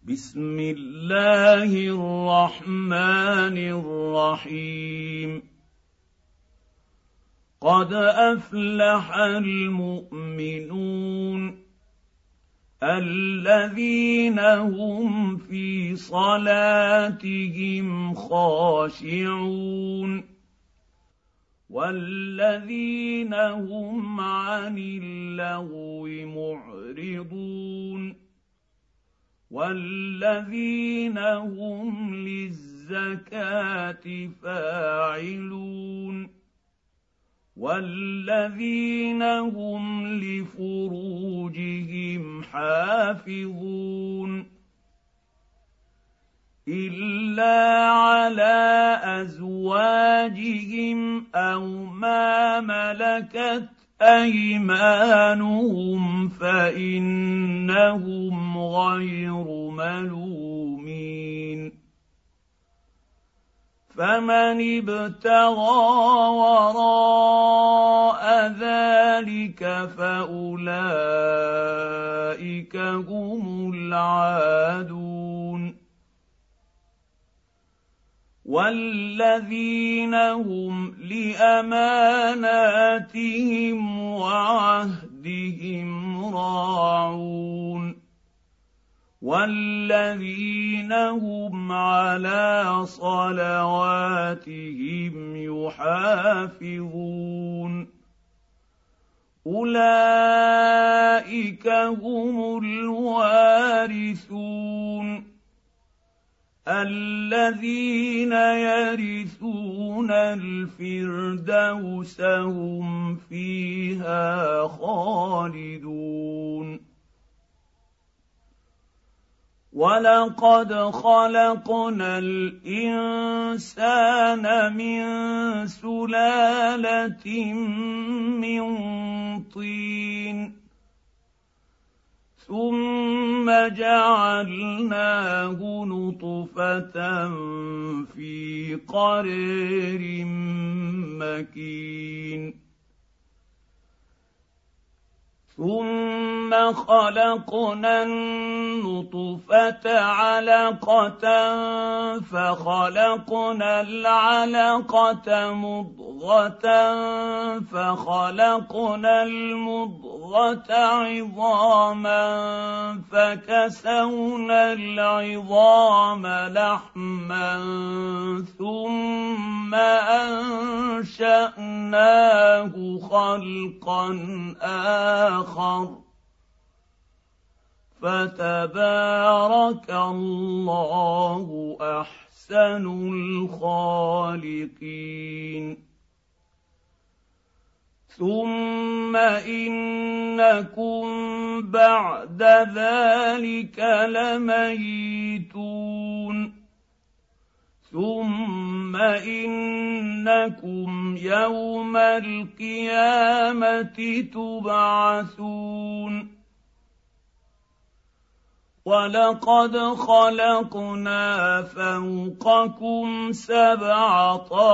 بسم الله الرحمن الرحيم قد افلح المؤمنون الذين هم في صلاتهم خاشعون والذين هم عن اللغو معرضون والذين هم للزكاه فاعلون والذين هم لفروجهم حافظون الا على ازواجهم او ما ملكت ايمانهم فانهم غير ملومين فمن ابتغى وراء ذلك فاولئك هم العادون والذين هم لاماناتهم وعهدهم راعون والذين هم على صلواتهم يحافظون اولئك هم الوارثون الذين يرثون الفردوس هم فيها خالدون ولقد خلقنا الانسان من سلاله من طين ثم جعلناه نطفه في قرير مكين ثم خلقنا النطفه علقه فخلقنا العلقه مضغه فخلقنا المضغه عظاما فكسونا العظام لحما ثم انشاناه خلقا اخر فتبارك الله احسن الخالقين ثم انكم بعد ذلك لميتون ثم انكم يوم القيامه تبعثون ولقد خلقنا فوقكم 7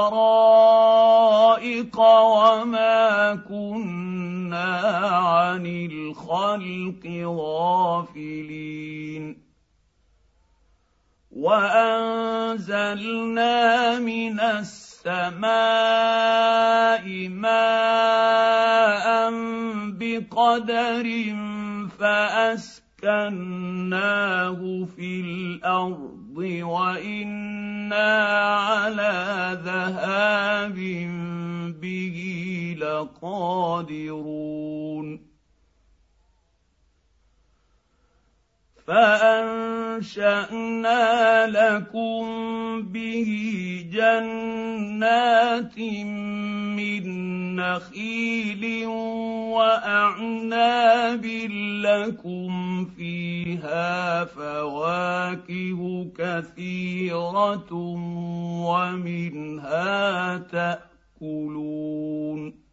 طرائق وما كنا عن الخلق غافلين وانزلنا من السماء ماء بقدر فاسكناه في الارض وانا على ذهاب به لقادرون فانشانا لكم به جنات من نخيل واعناب لكم فيها فواكه كثيره ومنها تاكلون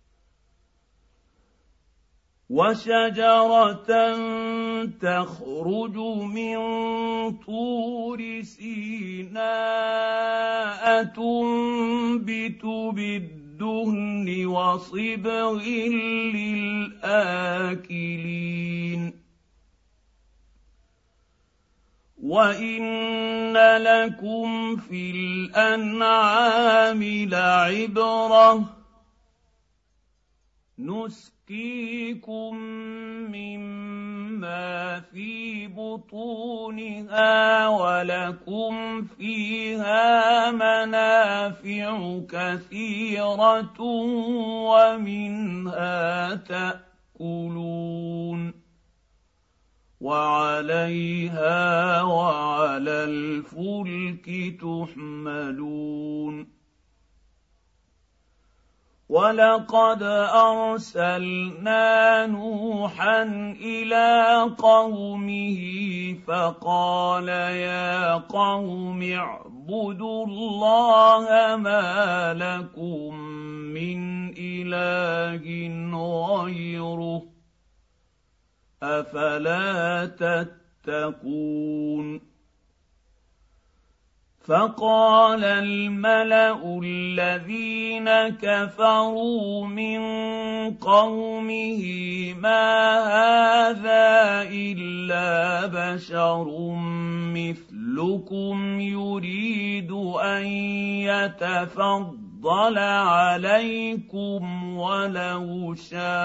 وشجره تخرج من طور سيناء تنبت بالدهن وصبغ للآكلين وان لكم في الانعام لعبره نسقيكم مما في بطونها ولكم فيها منافع كثيرة ومنها تأكلون وعليها وعلى الفلك تحملون ولقد أرسلنا نوحا إلى قومه فقال يا قوم اعبدوا الله ما لكم من إله غيره أفلا تتقون فقال الملأ الذين كفروا من قومه ما هذا إلا بشر مثلكم يريد أن يتفضل عليكم ولو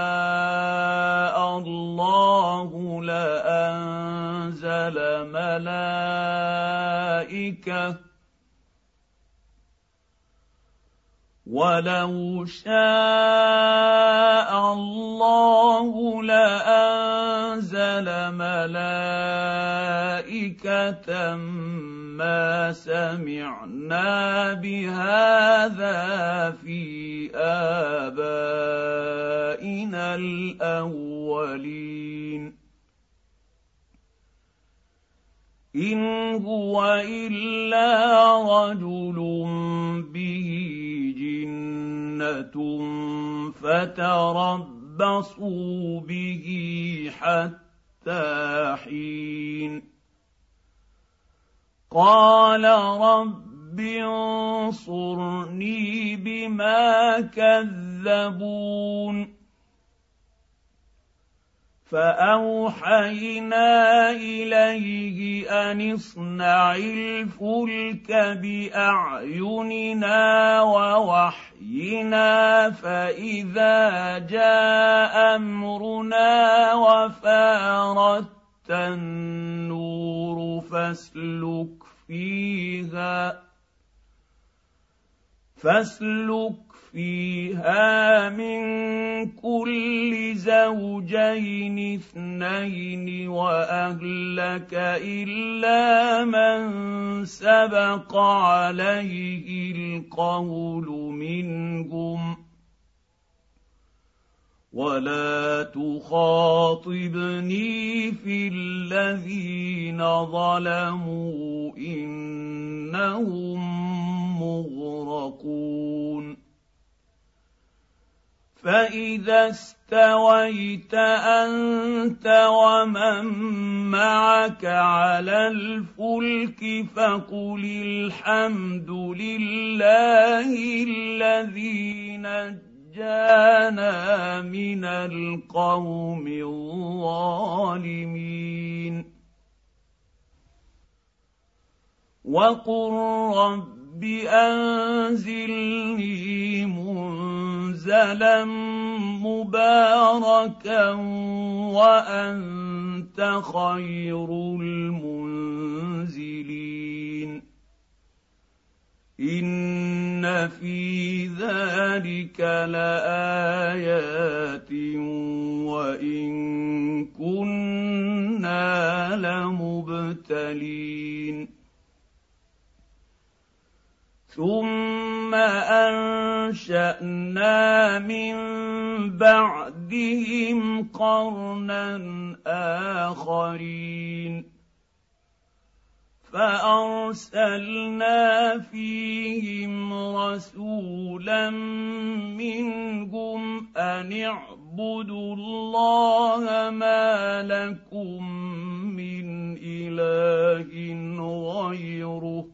شاء الله لأنزل ملائكة ولو شاء الله لأنزل ملائكة ما سمعنا بهذا في آبائنا الأولين إن هو إلا رجل به جنة فتربصوا به حتى حين قال رب انصرني بما كذبون فأوحينا إليه أن اصنع الفلك بأعيننا ووحينا فإذا جاء أمرنا وفارت النور فاسلك فيها من كل زوجين اثنين وأهلك إلا من سبق عليه القول منهم ولا تخاطبني في الذين ظلموا إنهم مغرقون فإذا استويت أنت ومن معك على الفلك فقل الحمد لله الذي نجانا من القوم الظالمين وقل رب أنزلني منزلا مباركا وأنت خير المنزلين إن في ذلك لآيات وإن كنا لمبتلين ثم أنشأنا من بعدهم قرنا آخرين فأرسلنا فيهم رسولا منهم أن اعبدوا الله ما لكم من إله غيره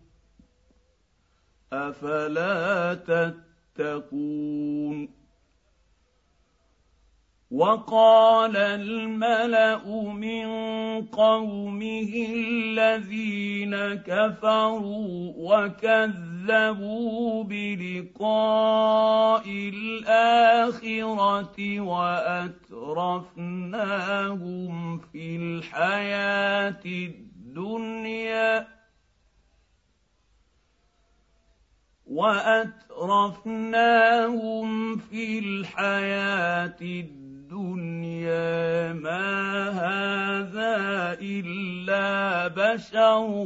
أفلا تتقون وقال الملأ من قومه الذين كفروا وكذبوا بلقاء الآخرة وأترفناهم في الحياة الدنيا ما هذا إلا بشر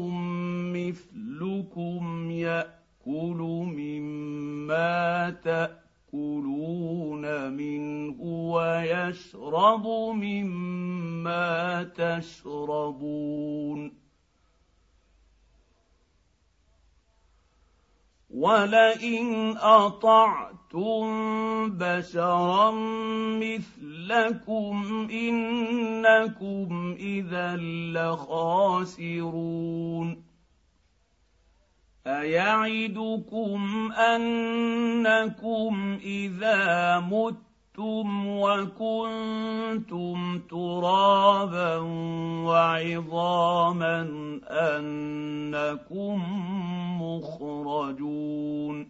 مثلكم يأكل مما تأكلون منه ويشرب مما تشربون ولئن أطعتم بشرا مثلكم إنكم إذا لخاسرون أيعدكم أنكم إذا متم وكنتم ترابا وعظاما أنكم مخرجون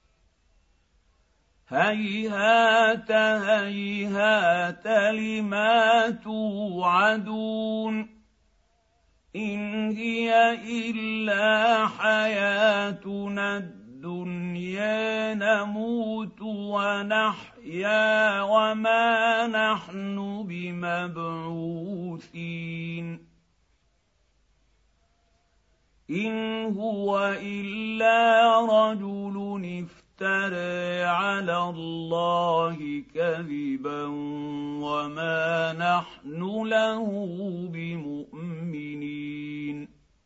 هيهات هيهات لما توعدون إن هي إلا حياتنا الدنيا نموت ونحيا وما نحن بمبعوثين إن هو إلا رجل افترى على الله كذبا وما نحن له بمؤمنين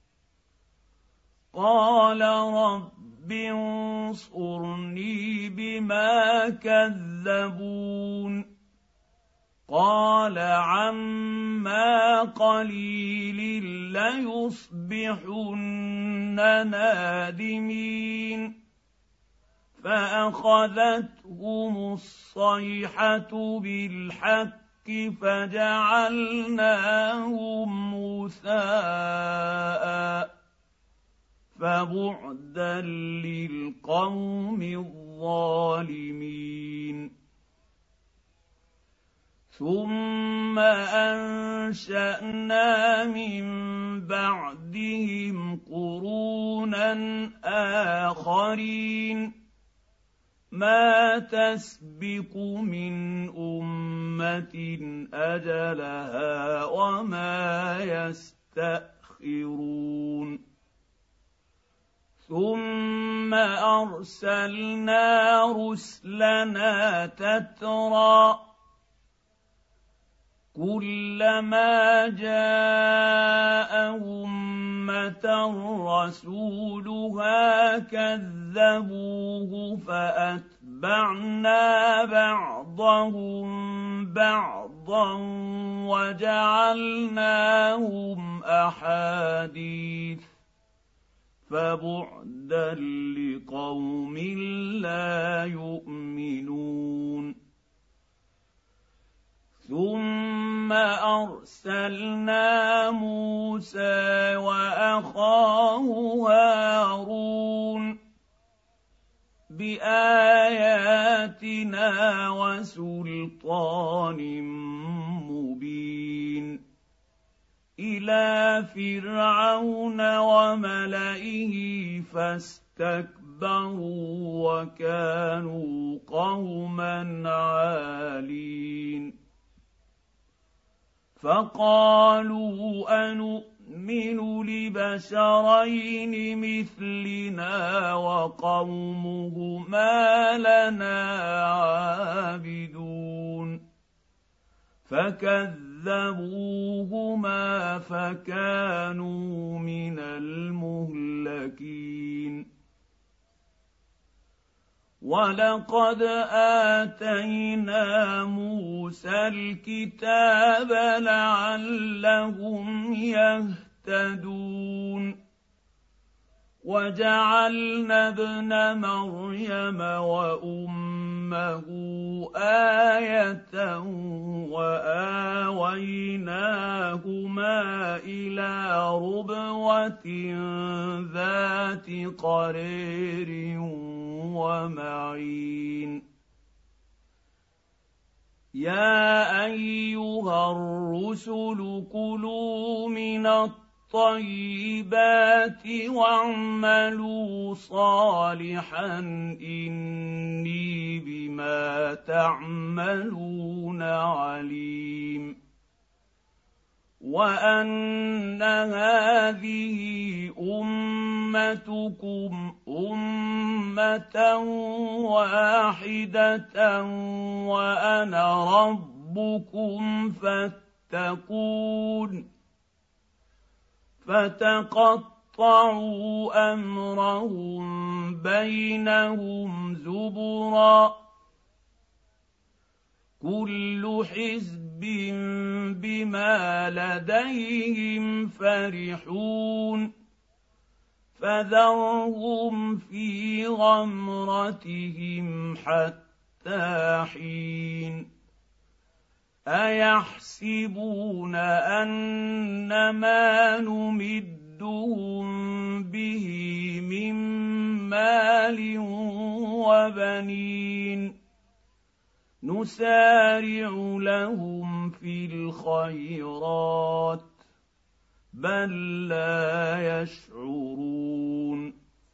قال رب انصرني بما كذبون قال عما قليل ليصبحن نادمين فأخذتهم الصيحة بالحق فجعلناهم غثاء فبعدا للقوم الظالمين ثم أنشأنا من بعدهم قرونا آخرين ما تسبق من أمة أجلها وما يستأخرون ثم أرسلنا رسلنا تترى كلما جاء أمة رسولها كذبوه فأتبعنا بعضهم بعضا وجعلناهم أحاديث فبعدا لقوم لا يؤمنون ثم أرسلنا موسى وأخاه هارون بآياتنا وسلطان مبين إلى فرعون وملئه فاستكبروا وكانوا قوما عالين فقالوا أنؤمن لبشرين مثلنا وقومهما لنا عابدون فكذبوهما فكانوا من المهلكين ولقد آتينا موسى الكتاب لعلهم يهتدون وجعلنا ابن مريم وأمه أمه آية وآويناهما إلى ربوة ذات قرير ومعين يا أيها الرسل كلوا من الطيبات واعملوا صالحا إني بما تعملون عليم وأن هذه أمتكم أمة واحدة وأنا ربكم فاتقون فتقطعوا أمرهم بينهم زبرا كل حزب بما لديهم فرحون فذرهم في غمرتهم حتى حين أيحسبون أنما نمدهم به من مال وبنين نسارع لهم في الخيرات بل لا يشعرون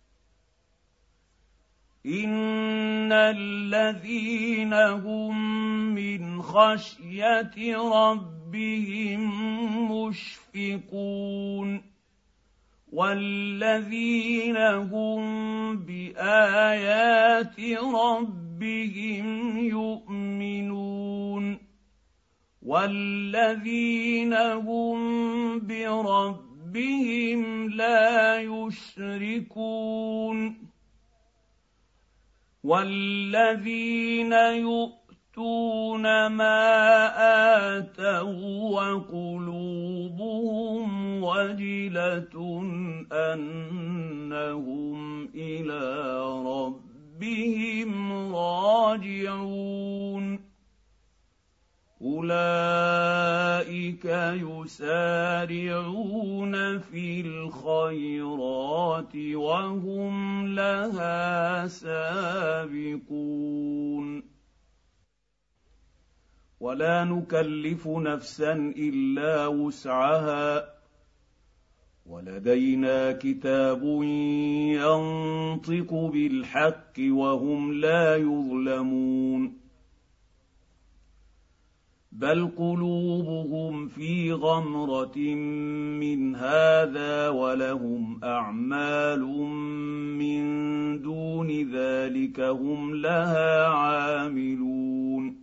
إن الذين هم من خشية ربهم مشفقون والذين هم بآيات ربهم يؤمنون والذين هم بربهم لا يشركون والذين يؤتون ما آتوا وقلوبهم وجلة أنهم إلى ربهم راجعون أولئك يسارعون في الخيرات وهم لها سابقون ولا نكلف نفسا إلا وسعها ولدينا كتاب ينطق بالحق وهم لا يظلمون بل قلوبهم في غمرة من هذا ولهم أعمال من دون ذلك هم لها عاملون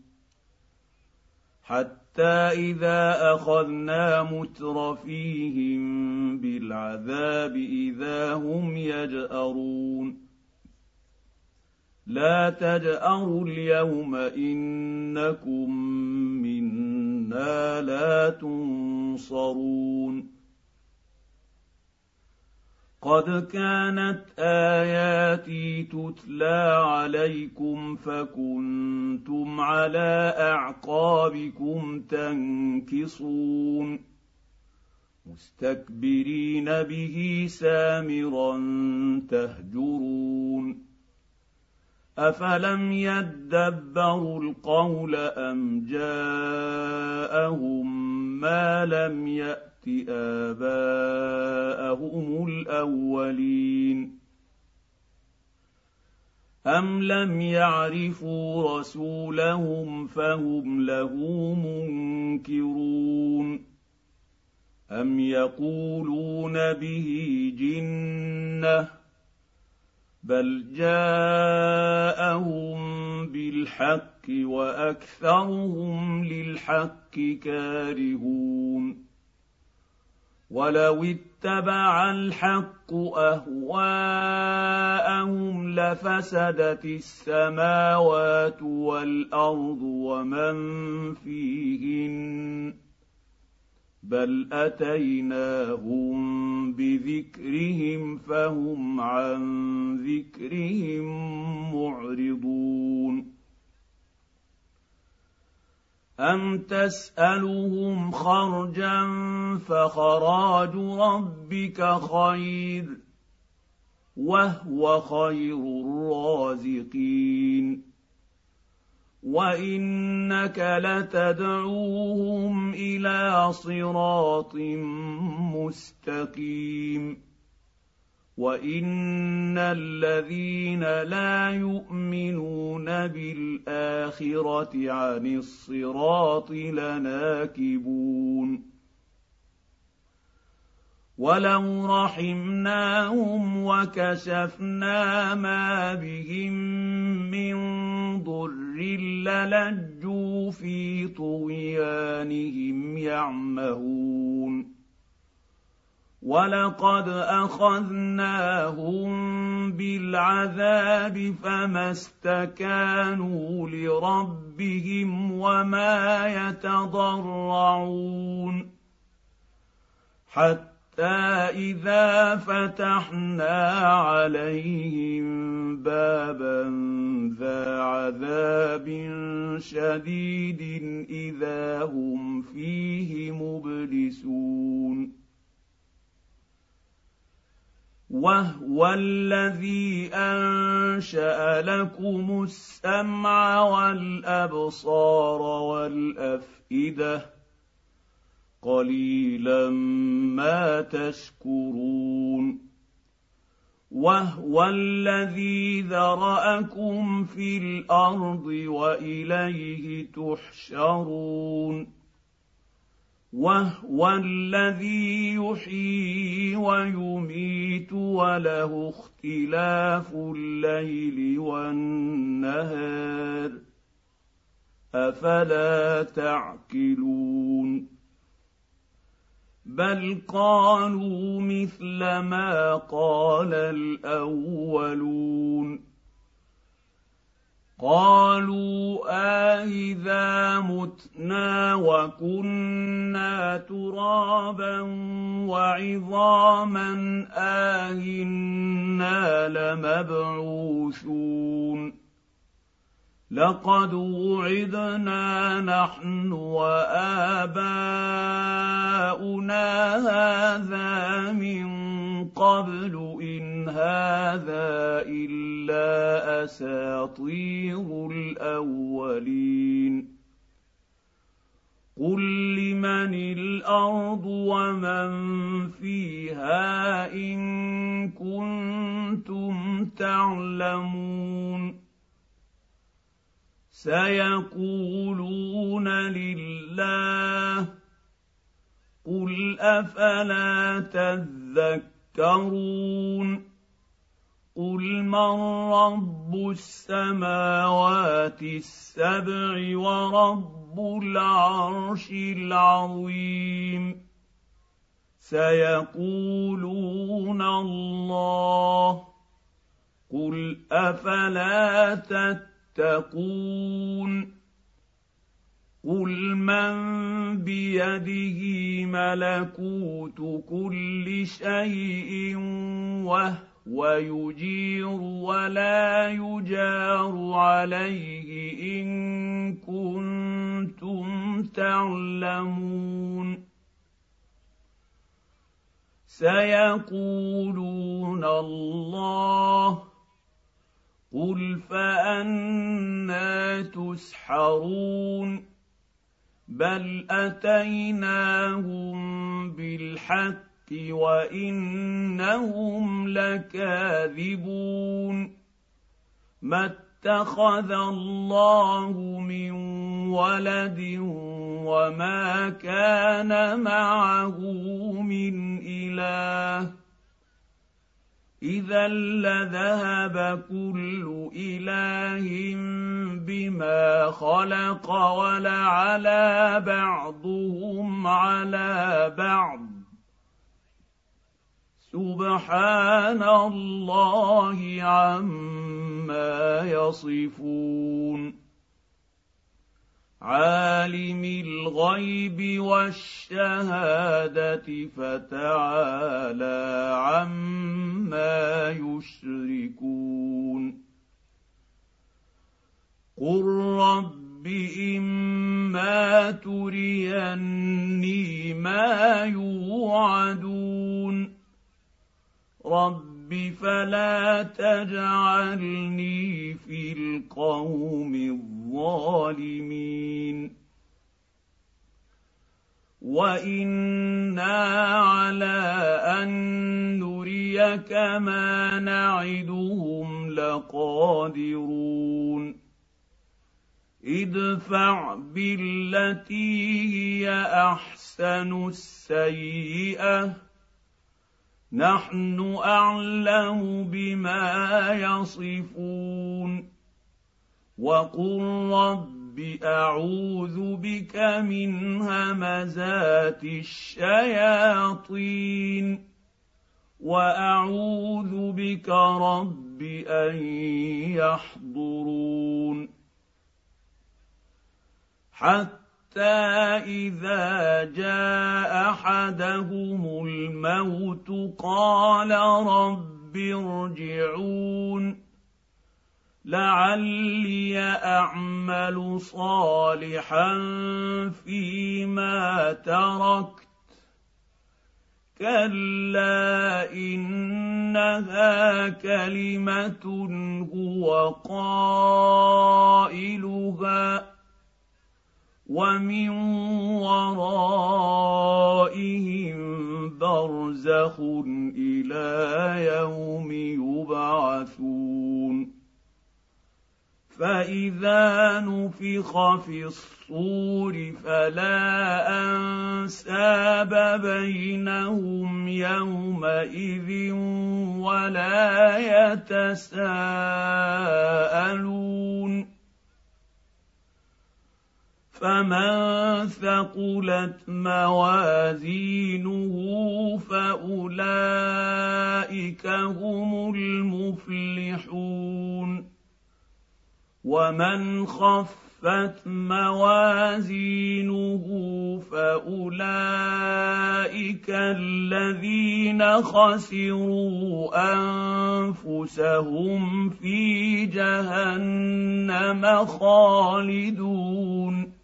حتى إذا أخذنا مترفيهم بالعذاب إذا هم يجأرون لا تجأروا اليوم إنكم منا لا تنصرون قد كانت آياتي تتلى عليكم فكنتم على أعقابكم تنكصون مستكبرين به سامرا تهجرون أفلم يدبروا القول أم جاءهم ما لم يأت آباءهم الأولين أم لم يعرفوا رسولهم فهم له منكرون أم يقولون به جنة بل جاءهم بالحق وأكثرهم للحق كارهون ولو اتبع الحق أهواءهم لفسدت السماوات والأرض ومن فيهن بل أتيناهم بذكرهم فهم عن ذكرهم معرضون أَمْ تَسْأَلُهُمْ خَرْجًا فَخَرَاجُ رَبِّكَ خَيْرٌ وَهُوَ خَيْرُ الرَّازِقِينَ وَإِنَّكَ لَتَدْعُوهُمْ إِلَىٰ صِرَاطٍ مُّسْتَقِيمٍ وَإِنَّ الَّذِينَ لَا يُؤْمِنُونَ بِالْآخِرَةِ عَنِ الصِّرَاطِ لَنَاكِبُونَ وَلَوْ رَحِمْنَاهُمْ وَكَشَفْنَا مَا بِهِم مِّن ضُرٍّ لَّلَجُّوا فِي طُغْيَانِهِمْ يَعْمَهُونَ وَلَقَدْ أَخَذْنَاهُم بِالْعَذَابِ فَمَا اسْتَكَانُوا لِرَبِّهِمْ وَمَا يَتَضَرَّعُونَ حَتَّىٰ إِذَا فَتَحْنَا عَلَيْهِم بَابًا ذَا عَذَابٍ شَدِيدٍ إِذَا هُمْ فِيهِ مُبْلِسُونَ وَهُوَ الَّذِي أَنشَأَ لَكُمُ السَّمْعَ وَالْأَبْصَارَ وَالْأَفْئِدَةَ قَلِيلًا مَّا تَشْكُرُونَ وَهُوَ الَّذِي ذَرَأَكُمْ فِي الْأَرْضِ وَإِلَيْهِ تُحْشَرُونَ وَهُوَ الَّذِي يُحْيِي وَيُمِيتُ وَلَهُ اخْتِلَافُ اللَّيْلِ وَالنَّهَارِ أَفَلَا تَعْقِلُونَ بَلْ قَالُوا مِثْلَ مَا قَالَ الْأَوَّلُونَ قَالُوا أَإِذَا مُتْنَا وَكُنَّا تُرَابًا وَعِظَامًا أَإِنَّا لَمَبْعُوثُونَ لَقَدْ وُعِدْنَا نَحْنُ وَآبَاؤُنَا هَٰذَا مِن قَبْلُ إِنْ هَٰذَا إِلَّا أَسَاطِيرُ الْأَوَّلِينَ قُل لِّمَنِ الْأَرْضُ وَمَن فِيهَا إِن كُنتُمْ تَعْلَمُونَ سَيَقُولُونَ لِلَّهِ قُلْ أَفَلَا تَذَكَّرُونَ قُلْ مَن رَّبُّ السَّمَاوَاتِ السَّبْعِ وَرَبُّ الْعَرْشِ الْعَظِيمِ سَيَقُولُونَ اللَّهُ قُلْ أَفَلَا تَتَّقُونَ قُلْ مَن بِيَدِهِ مَلَكُوتُ كُلِّ شَيْءٍ وَهُوَ يُجِيرُ وَلَا يُجَارُ عَلَيْهِ إِن كُنتُمْ تعلمون سَيَقُولُونَ اللَّهُ قُلْ فَأَنَّىٰ تُسْحَرُونَ بَلْ أَتَيْنَاهُم بِالْحَقِّ وَإِنَّهُمْ لَكَاذِبُونَ مَا اتَّخَذَ اللَّهُ مِن وَلَدٍ وَمَا كَانَ مَعَهُ مِنْ إِلَٰهٍ إِذًا لَّذَهَبَ كُلُّ إِلَٰهٍ بِمَا خَلَقَ وَلَعَلَا بَعْضُهُمْ عَلَىٰ بَعْضٍ سُبْحَانَ اللَّهِ عَمَّا يَصِفُونَ عَالِمِ الْغَيْبِ وَالشَّهَادَةِ فَتَعَالَىٰ عَمَّا يُشْرِكُونَ قُل رَّبِّ رب إما تريني ما يوعدون رب فلا تجعلني في القوم الظالمين وإنا على أن نريك ما نعدهم لقادرون ادفع بالتي هي أحسن السيئة نحن أعلم بما يصفون وقل رب أعوذ بك من همزات الشياطين وأعوذ بك رب أن يحضرون حتى إذا جاء أحدهم الموت قال رب ارجعون لعلي أعمل صالحا فيما تركت كلا إنها كلمة هو قائلها ومن ورائهم برزخ إلى يوم يبعثون فإذا نفخ في الصور فلا أنساب بينهم يومئذ ولا يتساءلون فمن ثقلت موازينه فأولئك هم المفلحون ومن خفت موازينه فأولئك الذين خسروا أنفسهم في جهنم خالدون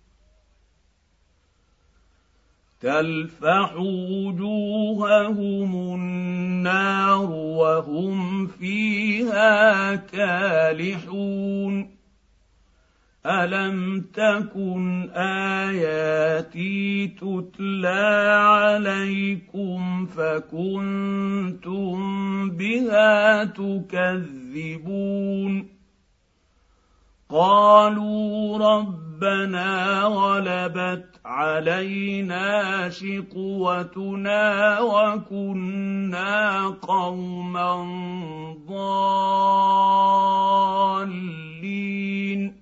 تلفح وجوههم النار وهم فيها كالحون ألم تكن آياتي تتلى عليكم فكنتم بها تكذبون قالوا ربنا غلبت علينا شقوتنا وكنا قوما ضالين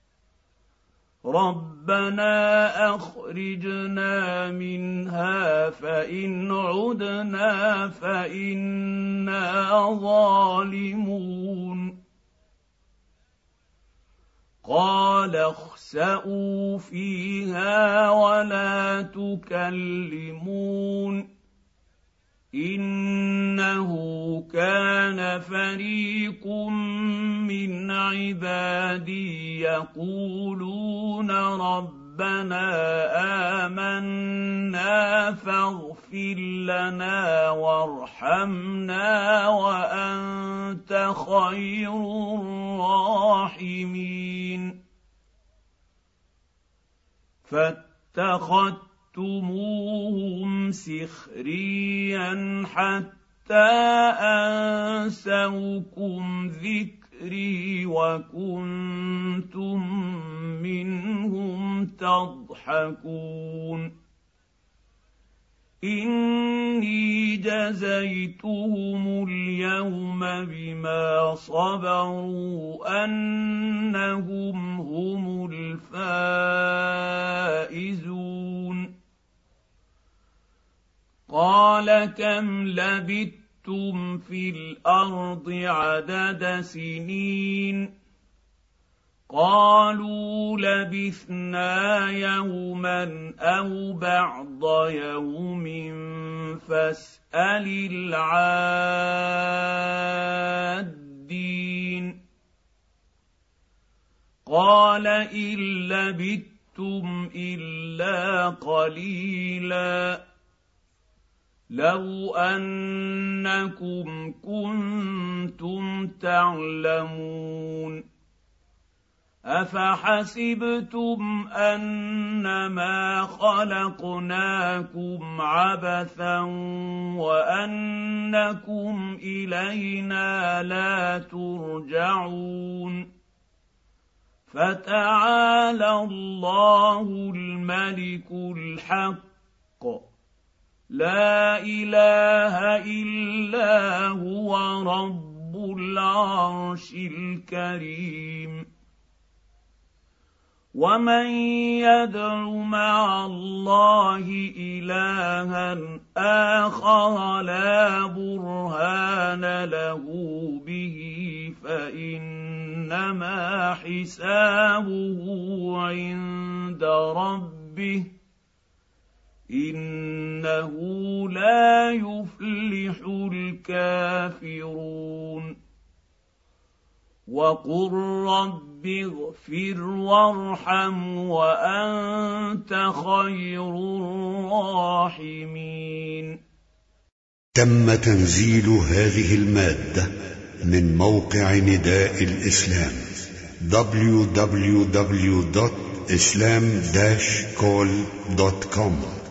ربنا أخرجنا منها فإن عدنا فإنا ظالمون قال اخسئوا فيها ولا تكلمون إنه كان فريق من عبادي يقولون ربنا آمنا فاغفر لنا وارحمنا وأنت خير الراحمين فاتخذتموهم سخريا حتى أنسوكم ذكري وكنتم منهم تضحكون إني جزيتهم اليوم بما صبروا أنهم هم الفائزون قال كم لبثتم في الأرض عدد سنين قالوا لبثنا يوما أو بعض يوم فاسأل العادين قال إن لبثتم إلا قليلا لو أنكم كنتم تعلمون أفحسبتم أنما خلقناكم عبثا وأنكم إلينا لا ترجعون فتعالى الله الملك الحق لا إله إلا هو رب العرش الكريم ومن يدع مع الله إلها آخر لا برهان له به فإنما حسابه عند ربه إنه لا يفلح الكافرون وقل رب اغفر وارحم وأنت خير الراحمين. تم تنزيل هذه المادة من موقع نداء الإسلام www.islam-call.com